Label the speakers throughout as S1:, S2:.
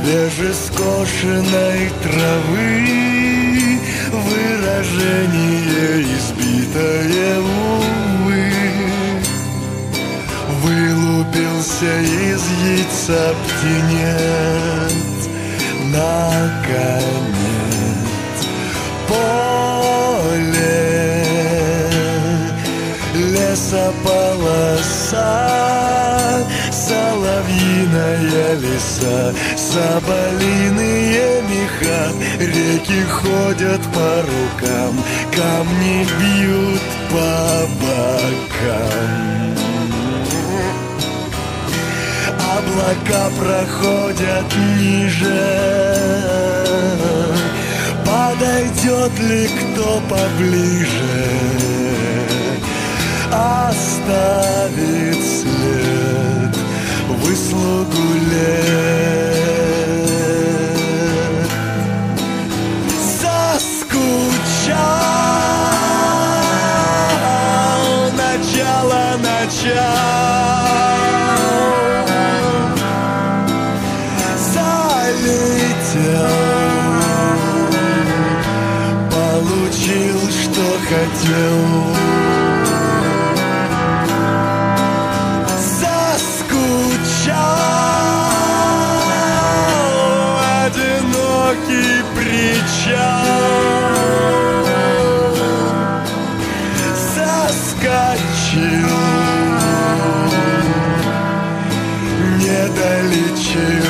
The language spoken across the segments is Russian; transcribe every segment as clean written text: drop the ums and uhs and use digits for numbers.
S1: свежескошенной травы, выражение избитое, увы. Вылупился из яйца птенец, наконец поле, лесополоса, соловьиная леса, соболиные меха, реки ходят по рукам, камни бьют по бокам. Облака проходят ниже, подойдет ли кто поближе, оставит след выслугу лет. Заскучал, начало залетел, получил, что хотел. Одинокий причал, заскочил, не долечил.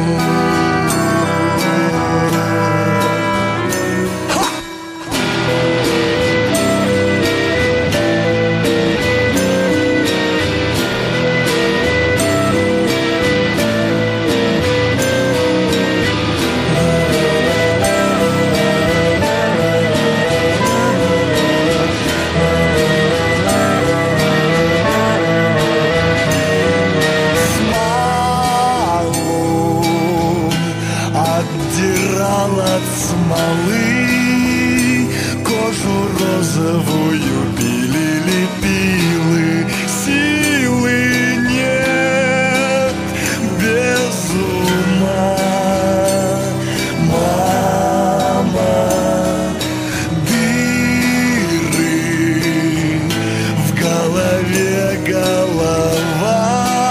S1: От смолы кожу розовую пилили пилы, силы нет без ума. Мама, дыры в голове, голова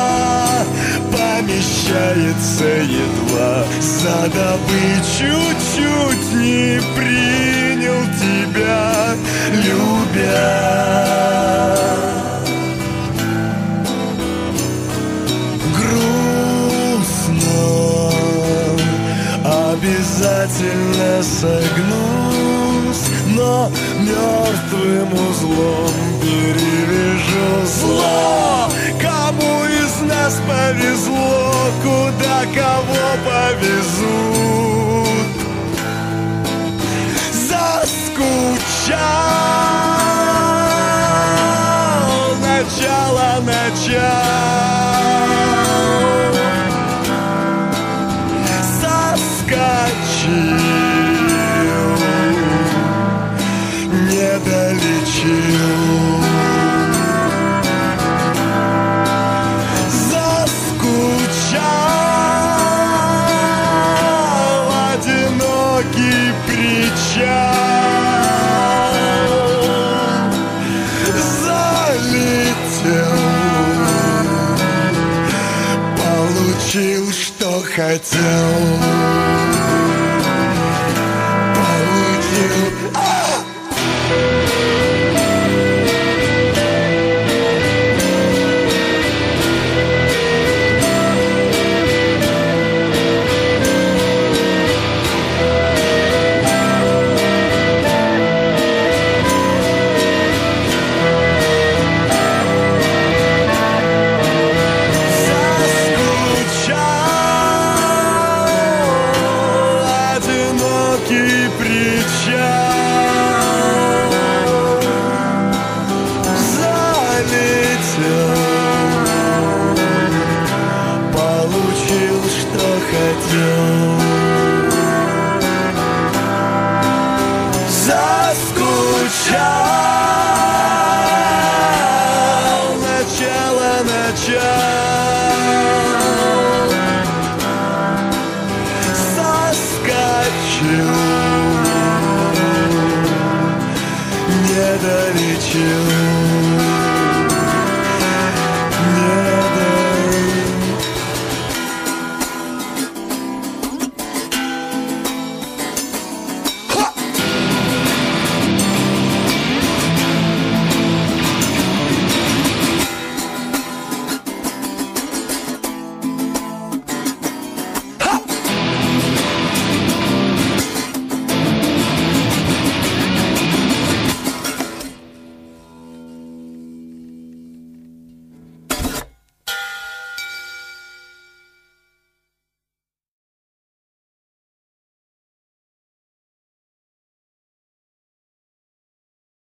S1: помещается едва, за добычу чуть не принял тебя, любя. Грустно, обязательно согнусь, но мертвым узлом перевяжу зло. Кому из нас повезло, куда кого повезут. Заскучал, начало соскочил, не долечил. Залетел, получил, что хотел. Получил. долечил.